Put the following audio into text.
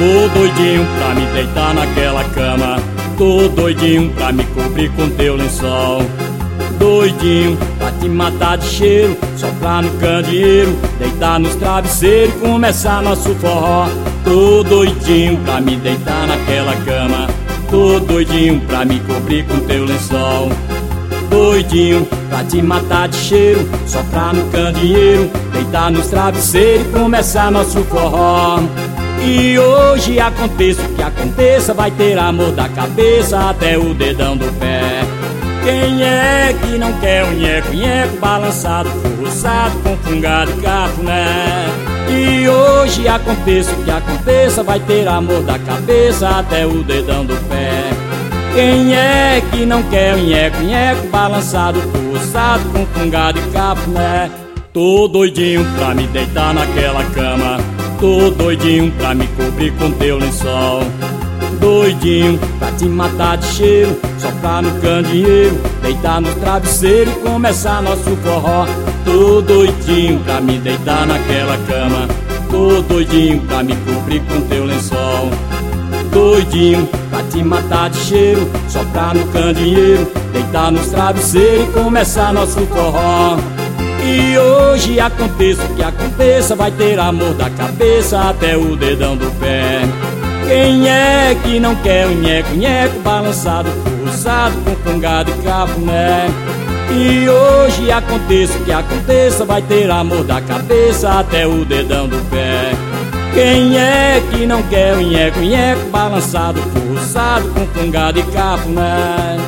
Tô doidinho pra me deitar naquela cama, tô doidinho pra me cobrir com teu lençol. Doidinho pra te matar de cheiro, soprar no candeeiro, deitar nos travesseiros e começar nosso forró. Tô doidinho pra me deitar naquela cama, tô doidinho pra me cobrir com teu lençol. Doidinho pra te matar de cheiro, soprar no candeeiro, deitar nos travesseiros e começar nosso forró. E hoje aconteça o que aconteça, vai ter amor da cabeça até o dedão do pé. Quem é que não quer um nheco-nheco balançado, forroçado com fungado e cafuné? E hoje aconteça o que aconteça, vai ter amor da cabeça até o dedão do pé. Quem é que não quer um nheco-nheco balançado, forroçado com fungado e cafuné? Tô doidinho pra me deitar naquela cama, tô doidinho pra me cobrir com teu lençol. Doidinho pra te matar de cheiro, soprar no candeeiro, deitar no travesseiro e começar nosso forró. Tô doidinho pra me deitar naquela cama, tô doidinho pra me cobrir com teu lençol. Doidinho pra te matar de cheiro, soprar no candeeiro, deitar nos travesseiros e começar nosso forró. E hoje aconteça o que aconteça, vai ter amor da cabeça até o dedão do pé. Quem é que não quer um nheco-nheco balançado, forçado com fungado e cafuné? E hoje aconteça o que aconteça, vai ter amor da cabeça até o dedão do pé. Quem é que não quer um nheco-nheco balançado, forçado com fungado e cafuné?